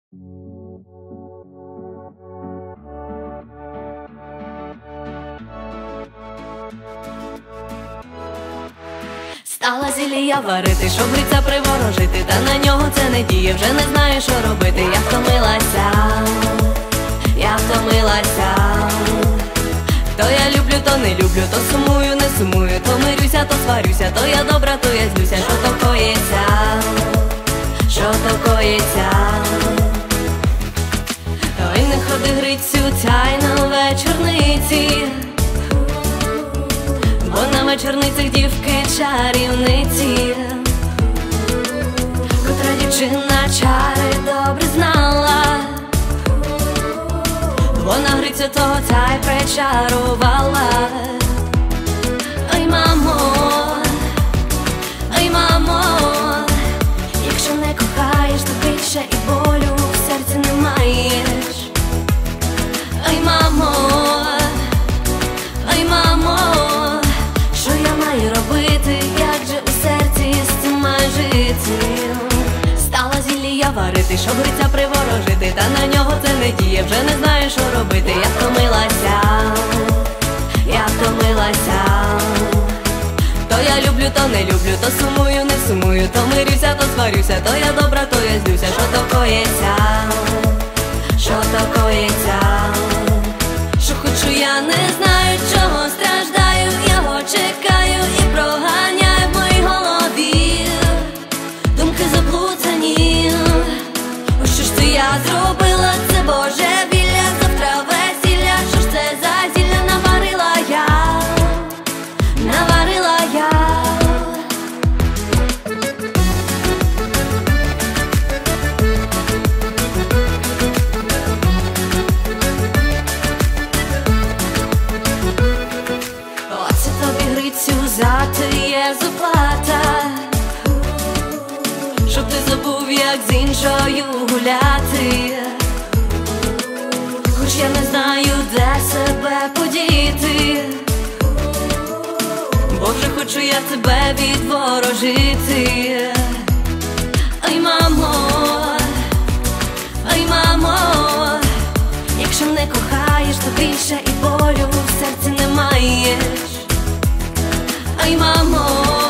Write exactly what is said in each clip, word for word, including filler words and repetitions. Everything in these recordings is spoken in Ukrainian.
Стала зілля варити, щоб гриця приворожити, та на нього це не діє, вже не знаю, що робити. Я втомилася, я втомилася. То я люблю, то не люблю, то сумую, не сумую, то мирюся, то сварюся, то я добра, то я злюся. Що то коїться, що то коїться? Ой, не ходи, Грицю, цяй на вечорниці, бо на вечорницях дівки чарівниці, котра дівчина чари добре знала, вона Грицю того цяй причарувала. Ой, мамо, ой, мамо, якщо не кохаєш, то більше і болю в серці не маєш. Ой, мамо, ой, мамо, що я маю робити, як же у серці з цим маю жити? Стала зілля варити, щоб Гриця приворожити, та на нього це не діє, вже не знаю, що робити. Я втомилася, я втомилася. То я люблю, то не люблю, то сумую, не сумую, то мирюся, то сварюся, то я добра, то я злюся. Що то коїться, що то коїться? Що хочу, я не знаю, чого страждаю, його чекаю і проганяю в моїй голові думки заплутані. О, що ж це я зробила, це божевілля, завтра весілля. Що ж це за зілля наварила я, наварила я? Оце тобі, Грицю, за те заплата, щоб ти забув, як з іншою гуляти. Хоч я не знаю, де себе подіти, бо вже хочу я тебе відворожити. Ой, мамо, ой, мамо, якщо не кохаєш, то більше і болю в серці не маєш. Ой, мамо,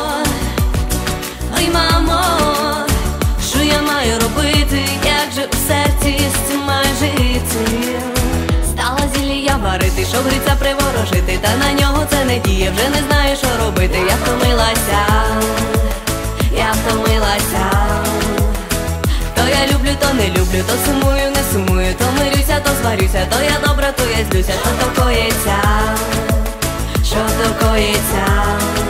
ой, мамо, що я маю робити, як же у серці з цим маю жити? Стала зілля варити, щоб Гриця приворожити, та на нього це не діє, вже не знаю, що робити. Я втомилася, я втомилася. То я люблю, то не люблю, то сумую, не сумую, то мирюся, то сварюся, то я добра, то я злюся. Що то коїться, що то коїться?